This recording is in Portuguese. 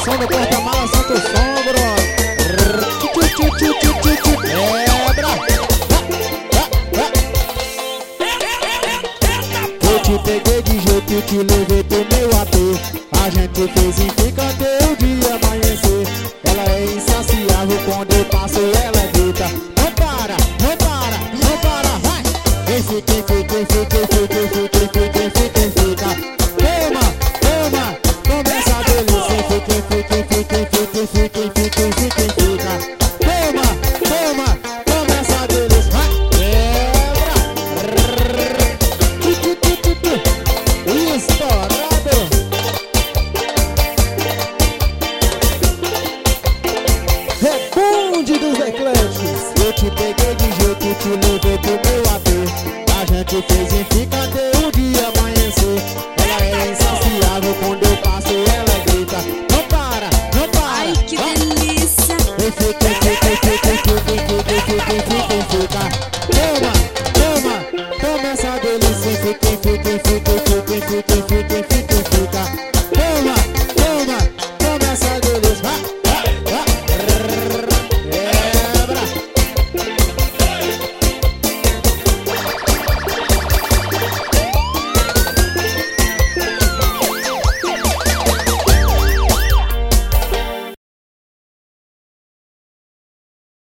som do porta-mala, solta o som, brother. Eu te peguei de jeito e te levei pro meu AP. A gente fez em fica até o dia amanhecer. Ela é insaciável, quando eu passo ela grita: não para, não para, não para, vai! Vem, fica, fica, fica, fica, fica, fica, fica, fica. Toma, toma, começa a delícia. Fica, fica, fica, fica, fica, fica, fica, fica. Toma, toma, começa a delícia. Vai, estourado. Rebonde dos ecléticos. Eu te peguei de jeito e te levei pro meu AP. A gente fez e fica até o dia amanhecer. Ela é insaciável, quando eu passo ela grita: não para, não para. Ai, que delícia! Fica, fica, fica, fica, fica, fica, fica, fica. Toma, toma, toma essa delícia. Fica, fica, fica, fica, fica, fica,